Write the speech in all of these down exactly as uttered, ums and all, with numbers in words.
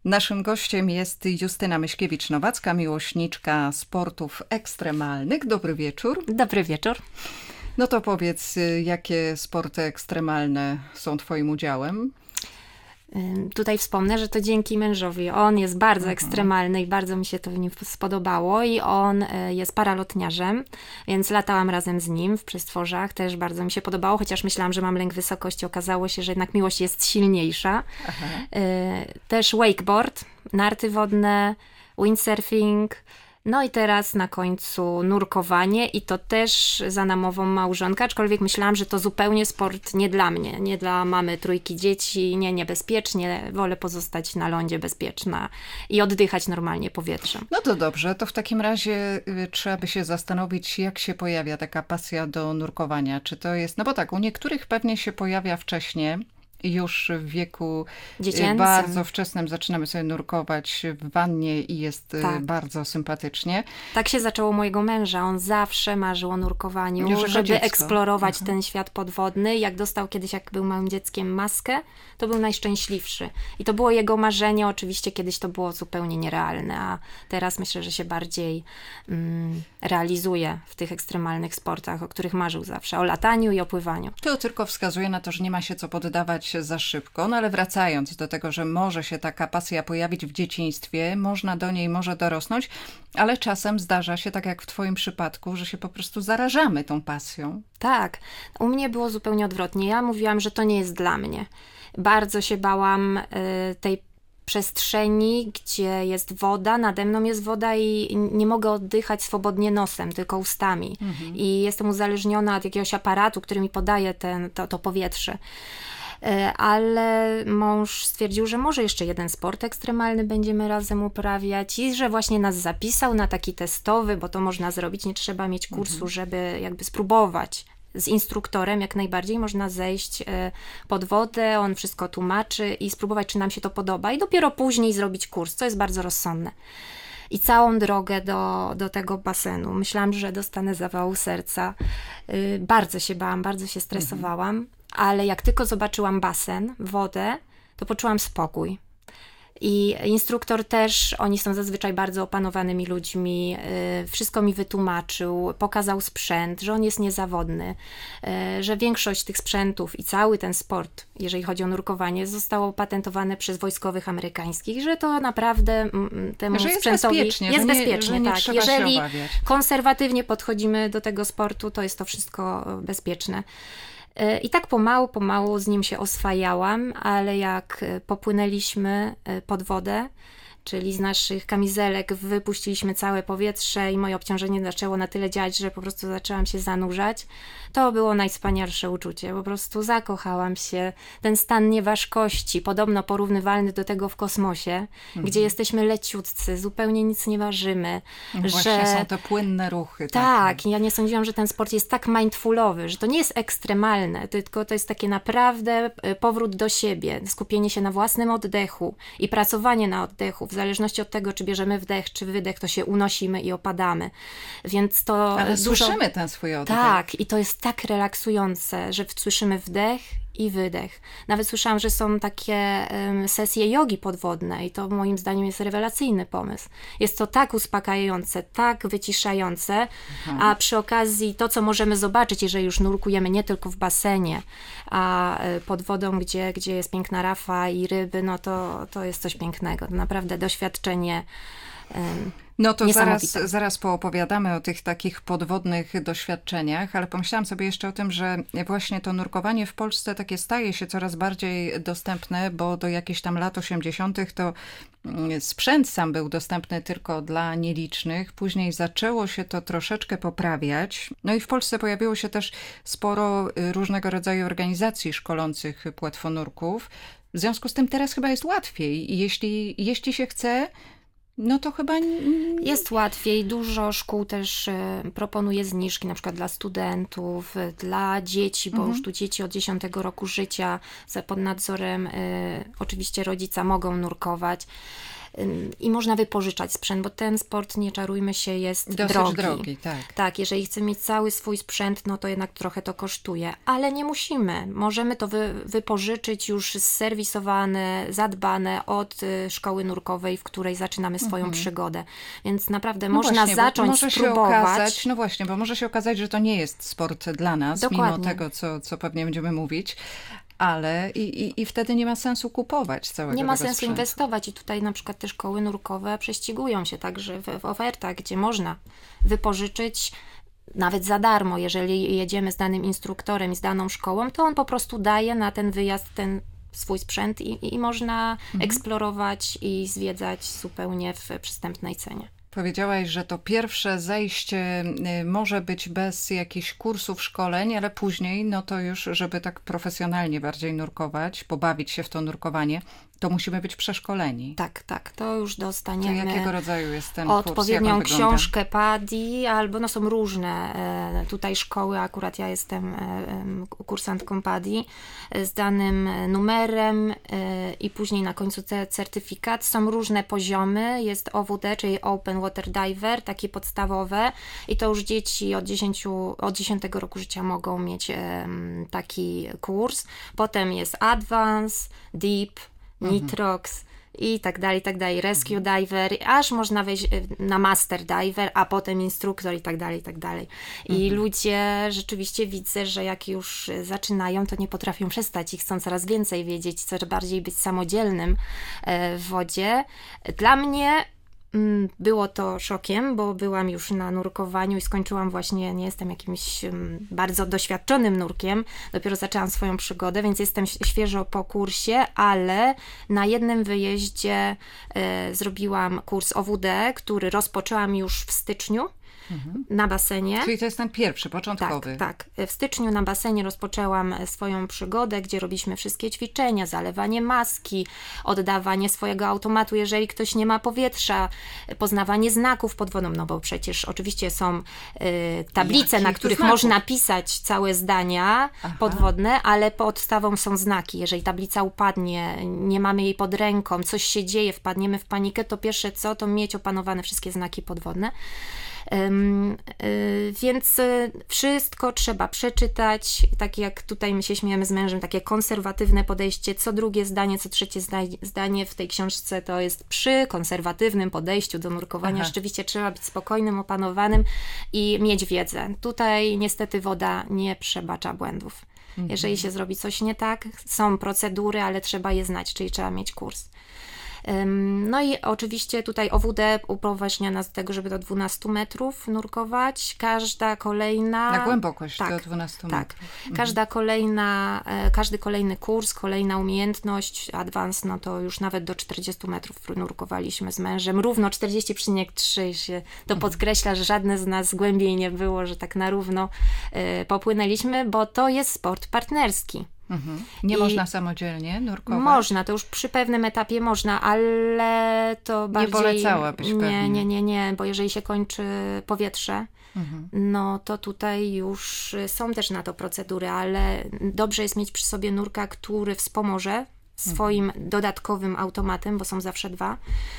Naszym gościem jest Justyna Myśkiewicz-Nowacka, miłośniczka sportów ekstremalnych. Dobry wieczór. Dobry wieczór. No to powiedz, jakie sporty ekstremalne są twoim udziałem? Tutaj wspomnę, że to dzięki mężowi. On jest bardzo Mhm. ekstremalny i bardzo mi się to w nim spodobało i on jest paralotniarzem, więc latałam razem z nim w przestworzach. Też bardzo mi się podobało, chociaż myślałam, że mam lęk wysokości. Okazało się, że jednak miłość jest silniejsza. Aha. Też wakeboard, narty wodne, windsurfing. No i teraz na końcu nurkowanie i to też za namową małżonka, aczkolwiek myślałam, że to zupełnie sport nie dla mnie, nie dla mamy trójki dzieci, nie, niebezpiecznie, wolę pozostać na lądzie bezpieczna i oddychać normalnie powietrzem. No to dobrze, to w takim razie y, trzeba by się zastanowić, jak się pojawia taka pasja do nurkowania. Czy to jest, no bo tak, u niektórych pewnie się pojawia wcześniej. Już w wieku dziecięcym. Bardzo wczesnym zaczynamy sobie nurkować w wannie i jest tak. bardzo sympatycznie. Tak się zaczęło u mojego męża. On zawsze marzył o nurkowaniu, Już żeby dziecko. eksplorować Aha. ten świat podwodny. Jak dostał kiedyś, jak był małym dzieckiem, maskę, to był najszczęśliwszy. I to było jego marzenie. Oczywiście kiedyś to było zupełnie nierealne, a teraz myślę, że się bardziej mm, realizuje w tych ekstremalnych sportach, o których marzył zawsze. O lataniu i o pływaniu. To tylko wskazuje na to, że nie ma się co poddawać za szybko, no ale wracając do tego, że może się taka pasja pojawić w dzieciństwie, można do niej może dorosnąć, ale czasem zdarza się, tak jak w twoim przypadku, że się po prostu zarażamy tą pasją. Tak, u mnie było zupełnie odwrotnie. Ja mówiłam, że to nie jest dla mnie. Bardzo się bałam y, tej przestrzeni, gdzie jest woda, nade mną jest woda i nie mogę oddychać swobodnie nosem, tylko ustami. Mhm. I jestem uzależniona od jakiegoś aparatu, który mi podaje ten, to, to powietrze. Ale mąż stwierdził, że może jeszcze jeden sport ekstremalny będziemy razem uprawiać i że właśnie nas zapisał na taki testowy, bo to można zrobić, nie trzeba mieć kursu, mhm. żeby jakby spróbować. Z instruktorem jak najbardziej można zejść pod wodę, on wszystko tłumaczy i spróbować, czy nam się to podoba i dopiero później zrobić kurs, co jest bardzo rozsądne. I całą drogę do, do tego basenu myślałam, że dostanę zawału serca. Bardzo się bałam, bardzo się stresowałam. Mhm. Ale jak tylko zobaczyłam basen, wodę, to poczułam spokój. I instruktor też, oni są zazwyczaj bardzo opanowanymi ludźmi, yy, wszystko mi wytłumaczył, pokazał sprzęt, że on jest niezawodny, yy, że większość tych sprzętów i cały ten sport, jeżeli chodzi o nurkowanie, zostało opatentowane przez wojskowych amerykańskich, że to naprawdę mm, temu że jest sprzętowi bezpiecznie, jest że nie, bezpiecznie. że nie tak. trzeba Jeżeli się obawiać. konserwatywnie podchodzimy do tego sportu, to jest to wszystko bezpieczne. I tak pomału, pomału z nim się oswajałam, ale jak popłynęliśmy pod wodę, czyli z naszych kamizelek wypuściliśmy całe powietrze i moje obciążenie zaczęło na tyle działać, że po prostu zaczęłam się zanurzać. To było najwspanialsze uczucie. Po prostu zakochałam się. Ten stan nieważkości, podobno porównywalny do tego w kosmosie, mhm. gdzie jesteśmy leciutcy, zupełnie nic nie ważymy. Właśnie że... są te płynne ruchy. Tak, takie. ja nie sądziłam, że ten sport jest tak mindfulowy, że to nie jest ekstremalne, tylko to jest takie naprawdę powrót do siebie, skupienie się na własnym oddechu i pracowanie na oddechu. W zależności od tego, czy bierzemy wdech, czy wydech, to się unosimy i opadamy. Więc to Ale dużo... słyszymy ten swój oddech. Tak, i to jest tak relaksujące, że słyszymy wdech i wydech. Nawet słyszałam, że są takie um, sesje jogi podwodne i to moim zdaniem jest rewelacyjny pomysł. Jest to tak uspokajające, tak wyciszające, mhm. a przy okazji to, co możemy zobaczyć, jeżeli już nurkujemy nie tylko w basenie, a pod wodą, gdzie, gdzie jest piękna rafa i ryby, no to, to jest coś pięknego. To naprawdę doświadczenie um, No to zaraz, zaraz poopowiadamy o tych takich podwodnych doświadczeniach, ale pomyślałam sobie jeszcze o tym, że właśnie to nurkowanie w Polsce takie staje się coraz bardziej dostępne, bo do jakichś tam lat osiemdziesiątych to sprzęt sam był dostępny tylko dla nielicznych. Później zaczęło się to troszeczkę poprawiać. No i w Polsce pojawiło się też sporo różnego rodzaju organizacji szkolących płetwonurków. W związku z tym teraz chyba jest łatwiej i jeśli, jeśli się chce, no to chyba... Jest łatwiej. Dużo szkół też proponuje zniżki, na przykład dla studentów, dla dzieci, bo mhm. już tu dzieci od dziesiątego roku życia pod nadzorem y, oczywiście rodzica mogą nurkować. i można wypożyczać sprzęt, bo ten sport, nie czarujmy się, jest dosyć drogi. drogi, tak. Tak, jeżeli chcemy mieć cały swój sprzęt, no to jednak trochę to kosztuje, ale nie musimy. Możemy to wy, wypożyczyć już zserwisowane, zadbane od szkoły nurkowej, w której zaczynamy swoją mhm. przygodę. Więc naprawdę no można właśnie, zacząć może spróbować. Się okazać, no właśnie, bo może się okazać, że to nie jest sport dla nas, Dokładnie. mimo tego, co, co pewnie będziemy mówić. Ale i, i, i wtedy nie ma sensu kupować całego Nie ma tego sensu sprzętu. inwestować i tutaj na przykład te szkoły nurkowe prześcigują się także w, w ofertach, gdzie można wypożyczyć nawet za darmo. Jeżeli jedziemy z danym instruktorem i z daną szkołą, to on po prostu daje na ten wyjazd ten swój sprzęt i, i można mhm. eksplorować i zwiedzać zupełnie w przystępnej cenie. Powiedziałaś, że to pierwsze zejście może być bez jakichś kursów, szkoleń, ale później, no to już, żeby tak profesjonalnie bardziej nurkować, pobawić się w to nurkowanie, to musimy być przeszkoleni. Tak, tak, to już dostaniemy. To jakiego rodzaju jest ten odpowiednią kurs? Jak on wygląda? książkę P A D I, albo no są różne e, tutaj szkoły, akurat ja jestem e, kursantką P A D I, e, z danym numerem e, i później na końcu te certyfikat. Są różne poziomy, jest O W D, czyli Open Water Diver, takie podstawowe i to już dzieci od, dziesięciu, od dziesiątego roku życia mogą mieć e, taki kurs. Potem jest Advance, Deep, Nitrox i tak dalej, i tak dalej, Rescue Diver, aż można wejść na Master Diver, a potem instruktor i tak dalej, i tak dalej. I mhm. ludzie rzeczywiście widzę, że jak już zaczynają, to nie potrafią przestać i chcą coraz więcej wiedzieć, coraz bardziej być samodzielnym w wodzie. Dla mnie było to szokiem, bo byłam już na nurkowaniu i skończyłam właśnie, nie jestem jakimś bardzo doświadczonym nurkiem, dopiero zaczęłam swoją przygodę, więc jestem świeżo po kursie, ale na jednym wyjeździe e, zrobiłam kurs O W D, który rozpoczęłam już w styczniu. Mhm. Na basenie. Czyli to jest ten pierwszy, początkowy. Tak, tak. W styczniu na basenie rozpoczęłam swoją przygodę, gdzie robiliśmy wszystkie ćwiczenia, zalewanie maski, oddawanie swojego automatu, jeżeli ktoś nie ma powietrza, poznawanie znaków pod wodą, no bo przecież oczywiście są y, tablice, Jakich na których można pisać całe zdania Aha. podwodne, ale podstawą są znaki. Jeżeli tablica upadnie, nie mamy jej pod ręką, coś się dzieje, wpadniemy w panikę, to pierwsze co, to mieć opanowane wszystkie znaki podwodne. Um, y, więc y, wszystko trzeba przeczytać, tak jak tutaj my się śmiejemy z mężem, takie konserwatywne podejście, co drugie zdanie, co trzecie zda- zdanie w tej książce to jest przy konserwatywnym podejściu do nurkowania. Aha. Rzeczywiście trzeba być spokojnym, opanowanym i mieć wiedzę. Tutaj niestety woda nie przebacza błędów. Mhm. Jeżeli się zrobi coś nie tak, są procedury, ale trzeba je znać, czyli trzeba mieć kurs. No i oczywiście tutaj O W D upoważnia nas do tego, żeby do dwunastu metrów nurkować. Każda kolejna... Na głębokość tak, do dwunastu tak. metrów. Mhm. Każda kolejna, każdy kolejny kurs, kolejna umiejętność, advance, no to już nawet do czterdziestu metrów nurkowaliśmy z mężem. Równo czterdzieści przecinek trzy się to mhm. podkreśla, że żadne z nas głębiej nie było, że tak na równo y, popłynęliśmy, bo to jest sport partnerski. Mhm. Nie I można samodzielnie nurkować? Można, to już przy pewnym etapie można, ale to bardziej... Nie polecałabyś pewnie. Nie, nie, nie, nie, bo jeżeli się kończy powietrze, mhm. no to tutaj już są też na to procedury, ale dobrze jest mieć przy sobie nurka, który wspomoże swoim mhm. dodatkowym automatem, bo są zawsze dwa.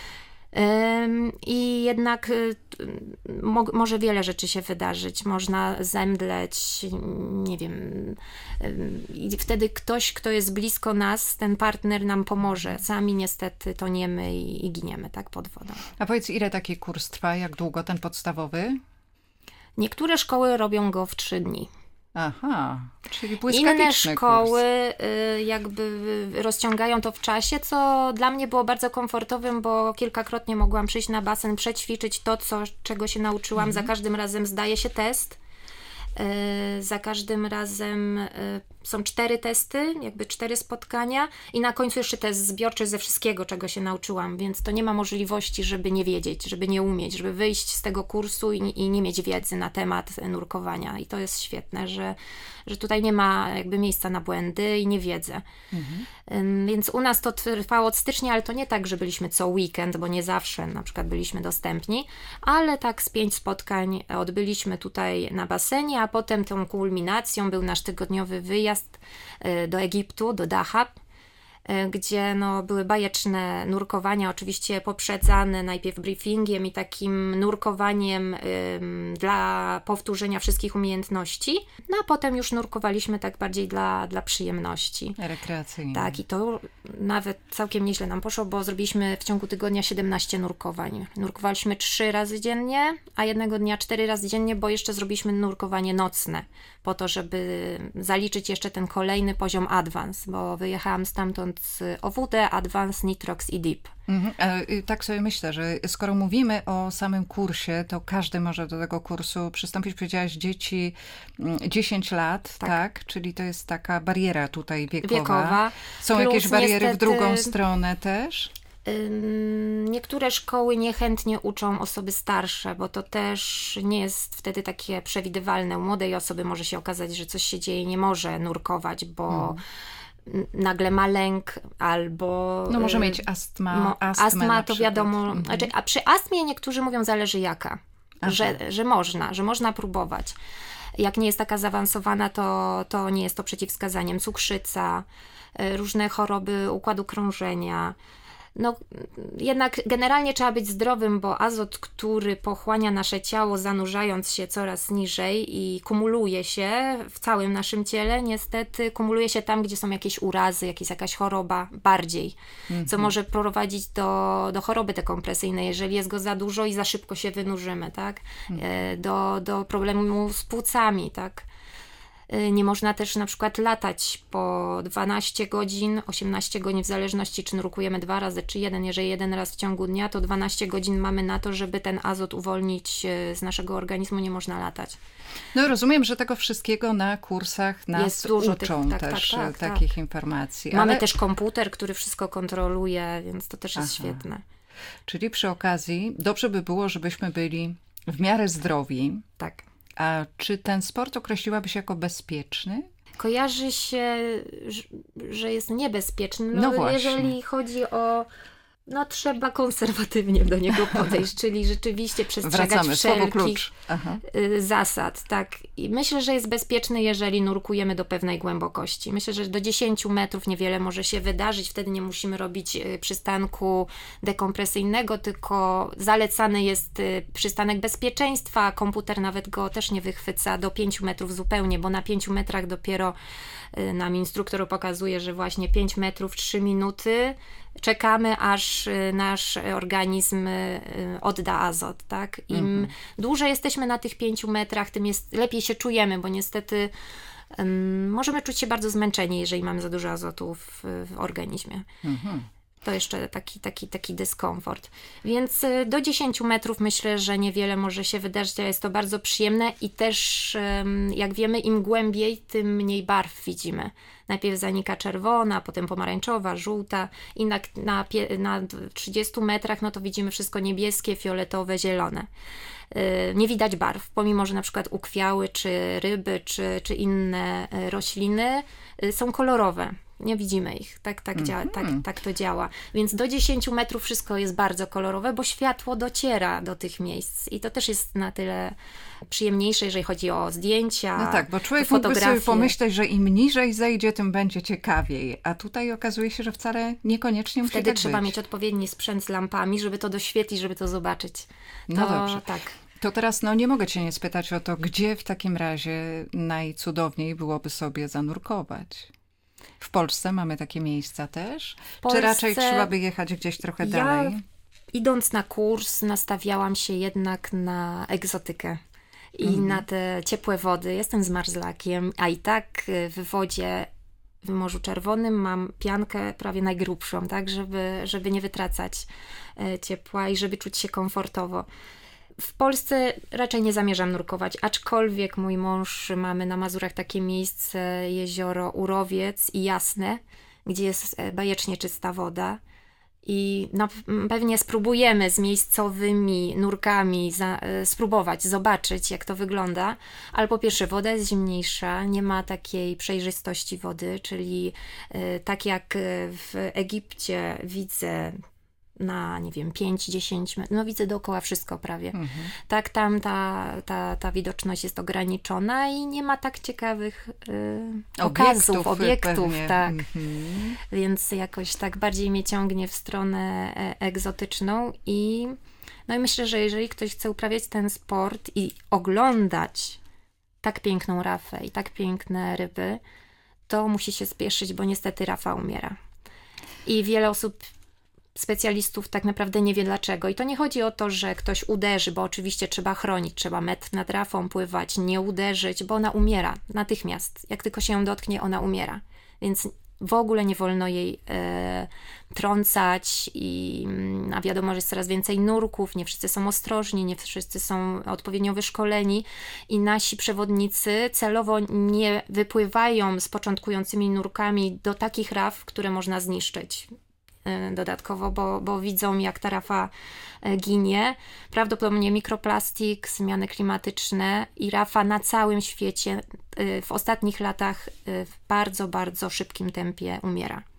I jednak mo- może wiele rzeczy się wydarzyć, można zemdleć, nie wiem, i wtedy ktoś, kto jest blisko nas, ten partner nam pomoże. Sami niestety toniemy i, i giniemy tak pod wodą. A powiedz, ile taki kurs trwa, jak długo ten podstawowy? Niektóre szkoły robią go w trzy dni. Aha, czyli błyskawiczny Inne szkoły kurs. jakby rozciągają to w czasie, co dla mnie było bardzo komfortowym, bo kilkakrotnie mogłam przyjść na basen, przećwiczyć to, co, czego się nauczyłam. Mhm. Za każdym razem zdaje się test. Za każdym razem są cztery testy, jakby cztery spotkania i na końcu jeszcze test zbiorczy ze wszystkiego, czego się nauczyłam, więc to nie ma możliwości, żeby nie wiedzieć, żeby nie umieć, żeby wyjść z tego kursu i, i nie mieć wiedzy na temat nurkowania i to jest świetne, że, że tutaj nie ma jakby miejsca na błędy i niewiedzę. Mhm. Więc u nas to trwało od stycznia, ale to nie tak, że byliśmy co weekend, bo nie zawsze na przykład byliśmy dostępni, ale tak z pięć spotkań odbyliśmy tutaj na basenie, a potem tą kulminacją był nasz tygodniowy wyjazd do Egiptu, do Dahab, gdzie no, były bajeczne nurkowania, oczywiście poprzedzane najpierw briefingiem i takim nurkowaniem ym, dla powtórzenia wszystkich umiejętności, no a potem już nurkowaliśmy tak bardziej dla, dla przyjemności. Rekreacyjnie. Tak, i to nawet całkiem nieźle nam poszło, bo zrobiliśmy w ciągu tygodnia siedemnaście nurkowań. Nurkowaliśmy trzy razy dziennie, a jednego dnia cztery razy dziennie, bo jeszcze zrobiliśmy nurkowanie nocne, po to, żeby zaliczyć jeszcze ten kolejny poziom Advance, bo wyjechałam stamtąd z O W D, Advance, Nitrox i Deep. Mhm. Tak sobie myślę, że skoro mówimy o samym kursie, to każdy może do tego kursu przystąpić. Powiedziałaś dzieci dziesięć lat, tak. tak? Czyli to jest taka bariera tutaj wiekowa. wiekowa. Są Plus jakieś bariery niestety... w drugą stronę też? Niektóre szkoły niechętnie uczą osoby starsze, bo to też nie jest wtedy takie przewidywalne. U młodej osoby może się okazać, że coś się dzieje, nie może nurkować, bo hmm. nagle ma lęk albo... No może mieć astma. Mo, astma to wiadomo. Mhm. Znaczy, a przy astmie niektórzy mówią zależy jaka, że, że można, że można próbować. Jak nie jest taka zaawansowana, to, to nie jest to przeciwwskazaniem. Cukrzyca, różne choroby układu krążenia. No, jednak generalnie trzeba być zdrowym, bo azot, który pochłania nasze ciało, zanurzając się coraz niżej i kumuluje się w całym naszym ciele, niestety kumuluje się tam, gdzie są jakieś urazy, jakieś, jakaś choroba bardziej, mm-hmm. co może prowadzić do, do choroby dekompresyjnej, jeżeli jest go za dużo i za szybko się wynurzymy, tak? Mm-hmm. Do, do problemu z płucami, tak? Nie można też na przykład latać po dwanaście godzin, osiemnaście godzin, w zależności czy nurkujemy dwa razy, czy jeden. Jeżeli jeden raz w ciągu dnia, to dwanaście godzin mamy na to, żeby ten azot uwolnić z naszego organizmu, nie można latać. No rozumiem, że tego wszystkiego na kursach nas Jest dużo uczą tych, tak, też tak, tak, takich tak. informacji. Mamy ale... też komputer, który wszystko kontroluje, więc to też jest Aha. świetne. Czyli przy okazji dobrze by było, żebyśmy byli w miarę zdrowi. Tak. A czy ten sport określiłabyś jako bezpieczny? Kojarzy się, że jest niebezpieczny. No, no właśnie. Jeżeli chodzi o... No trzeba konserwatywnie do niego podejść, czyli rzeczywiście przestrzegać Wracamy, wszelkich zasad. Tak. I myślę, że jest bezpieczny, jeżeli nurkujemy do pewnej głębokości. Myślę, że do dziesięciu metrów niewiele może się wydarzyć. Wtedy nie musimy robić przystanku dekompresyjnego, tylko zalecany jest przystanek bezpieczeństwa. Komputer nawet go też nie wychwyca do pięciu metrów zupełnie, bo na pięciu metrach dopiero nam instruktor pokazuje, że właśnie pięć metrów, trzy minuty czekamy, aż nasz organizm odda azot, tak? Im mhm. dłużej jesteśmy na tych pięciu metrach, tym jest, lepiej się czujemy, bo niestety um, możemy czuć się bardzo zmęczeni, jeżeli mamy za dużo azotu w, w organizmie. Mhm. To jeszcze taki, taki, taki dyskomfort. Więc do dziesięciu metrów myślę, że niewiele może się wydarzyć, ale jest to bardzo przyjemne i też, jak wiemy, im głębiej, tym mniej barw widzimy. Najpierw zanika czerwona, potem pomarańczowa, żółta i na, na, na trzydziestu metrach no to widzimy wszystko niebieskie, fioletowe, zielone. Nie widać barw, pomimo że na przykład ukwiały, czy ryby, czy, czy inne rośliny są kolorowe. Nie widzimy ich. Tak, tak, dzia- mm-hmm. tak, tak to działa. Więc do dziesięciu metrów wszystko jest bardzo kolorowe, bo światło dociera do tych miejsc. I to też jest na tyle przyjemniejsze, jeżeli chodzi o zdjęcia, No tak, bo człowiek fotografie. mógłby sobie pomyśleć, że im niżej zejdzie, tym będzie ciekawiej. A tutaj okazuje się, że wcale niekoniecznie musi Wtedy tak trzeba być. mieć odpowiedni sprzęt z lampami, żeby to doświetlić, żeby to zobaczyć. To, no dobrze. Tak. To teraz no nie mogę cię nie spytać o to, gdzie w takim razie najcudowniej byłoby sobie zanurkować? W Polsce mamy takie miejsca też? Polsce... Czy raczej trzeba by jechać gdzieś trochę ja, dalej? Idąc na kurs, nastawiałam się jednak na egzotykę i mhm. na te ciepłe wody. Jestem zmarzlakiem, a i tak w wodzie w Morzu Czerwonym mam piankę prawie najgrubszą, tak, żeby, żeby nie wytracać ciepła i żeby czuć się komfortowo. W Polsce raczej nie zamierzam nurkować, aczkolwiek mój mąż, mamy na Mazurach takie miejsce, jezioro Urowiec i Jasne, gdzie jest bajecznie czysta woda i no, pewnie spróbujemy z miejscowymi nurkami za, spróbować, zobaczyć jak to wygląda, ale po pierwsze woda jest zimniejsza, nie ma takiej przejrzystości wody, czyli y, tak jak w Egipcie widzę na, nie wiem, pięć dziesięć metrów, no widzę dookoła wszystko prawie. Mhm. Tak tam ta, ta, ta widoczność jest ograniczona i nie ma tak ciekawych y, okazów, obiektów, pewnie. tak. Mhm. Więc jakoś tak bardziej mnie ciągnie w stronę e, egzotyczną i no i myślę, że jeżeli ktoś chce uprawiać ten sport i oglądać tak piękną rafę i tak piękne ryby, to musi się spieszyć, bo niestety rafa umiera. I wiele osób, specjalistów tak naprawdę nie wie dlaczego. I to nie chodzi o to, że ktoś uderzy, bo oczywiście trzeba chronić, trzeba metr nad rafą pływać, nie uderzyć, bo ona umiera natychmiast. Jak tylko się ją dotknie, ona umiera. Więc w ogóle nie wolno jej e, trącać i a wiadomo, że jest coraz więcej nurków, nie wszyscy są ostrożni, nie wszyscy są odpowiednio wyszkoleni i nasi przewodnicy celowo nie wypływają z początkującymi nurkami do takich raf, które można zniszczyć dodatkowo, bo, bo widzą, jak ta rafa ginie. Prawdopodobnie mikroplastik, zmiany klimatyczne i rafa na całym świecie w ostatnich latach w bardzo, bardzo szybkim tempie umiera.